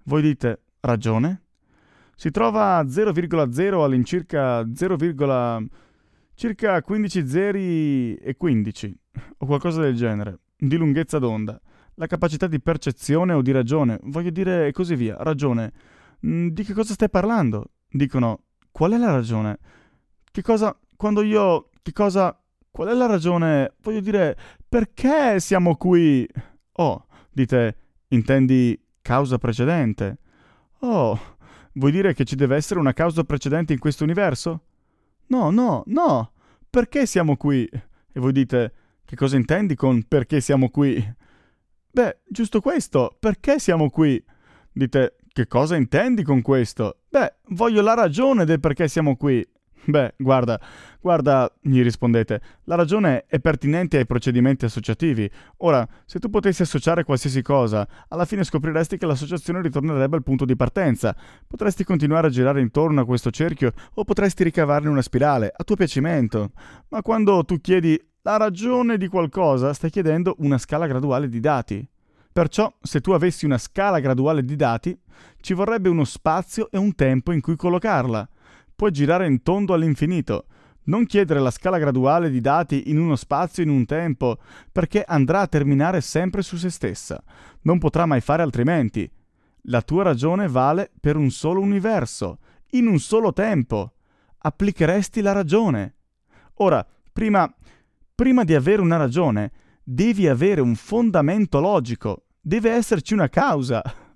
Voi dite, ragione? Si trova a 0,0 all'incirca 0, circa 15 zeri e 15, o qualcosa del genere, di lunghezza d'onda. La capacità di percezione o di ragione, voglio dire, e così via. Ragione. Di che cosa stai parlando? Dicono, qual è la ragione? Che cosa, quando io, che cosa, qual è la ragione? Voglio dire, perché siamo qui? Oh, dite, intendi causa precedente? Oh, vuoi dire che ci deve essere una causa precedente in questo universo? No, no, no! Perché siamo qui? E voi dite, che cosa intendi con perché siamo qui? Beh, giusto questo, perché siamo qui? Dite, che cosa intendi con questo? Beh, voglio la ragione del perché siamo qui. Beh, guarda, gli rispondete, la ragione è pertinente ai procedimenti associativi. Ora, se tu potessi associare qualsiasi cosa, alla fine scopriresti che l'associazione ritornerebbe al punto di partenza. Potresti continuare a girare intorno a questo cerchio o potresti ricavarne una spirale, a tuo piacimento. Ma quando tu chiedi la ragione di qualcosa, stai chiedendo una scala graduale di dati. Perciò, se tu avessi una scala graduale di dati, ci vorrebbe uno spazio e un tempo in cui collocarla. Puoi girare in tondo all'infinito. Non chiedere la scala graduale di dati in uno spazio e in un tempo, perché andrà a terminare sempre su se stessa. Non potrà mai fare altrimenti. La tua ragione vale per un solo universo, in un solo tempo. Applicheresti la ragione. Ora, prima di avere una ragione, devi avere un fondamento logico. Deve esserci una causa.